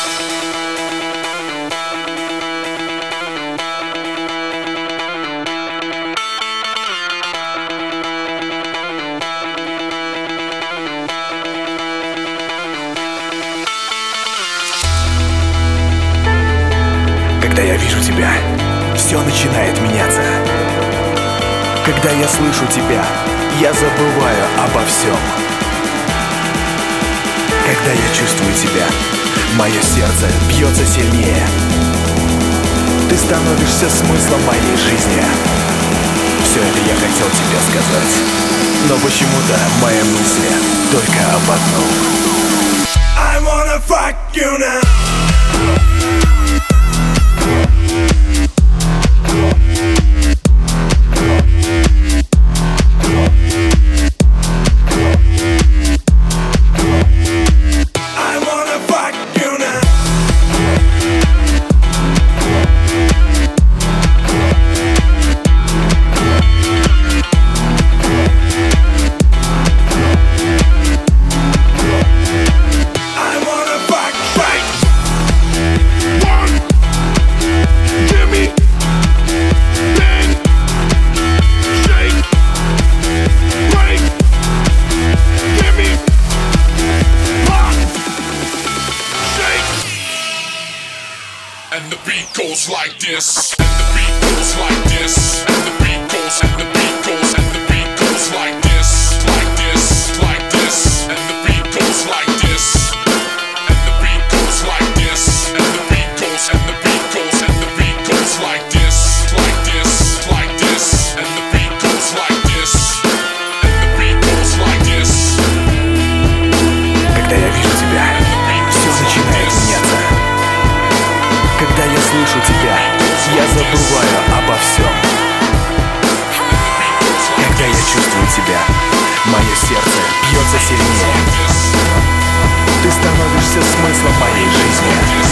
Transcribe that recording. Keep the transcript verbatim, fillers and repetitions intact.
Когда я вижу тебя, все начинает меняться. Когда я слышу тебя, я забываю обо всем. Когда я чувствую тебя, мое сердце бьется сильнее. Ты становишься смыслом моей жизни. Все это я хотел тебе сказать, но почему-то мои мысли только об одном. I wanna fuck you now. And the beat goes like this. And the beat goes like this. And the beat goes. And the beat goes. And the beat goes like this. Like this. Like this. And the beat goes like this. And the beat goes like this. And the beat goes. And the beat goes. And the beat goes like this. Like this. Like this. And the beat goes like this. And the beat goes like this. Когда я вижу тебя, все начинает меняться. Когда я слышу тебя, я забываю обо всем. Когда я чувствую тебя, мое сердце бьется сильнее. Ты становишься смыслом моей жизни.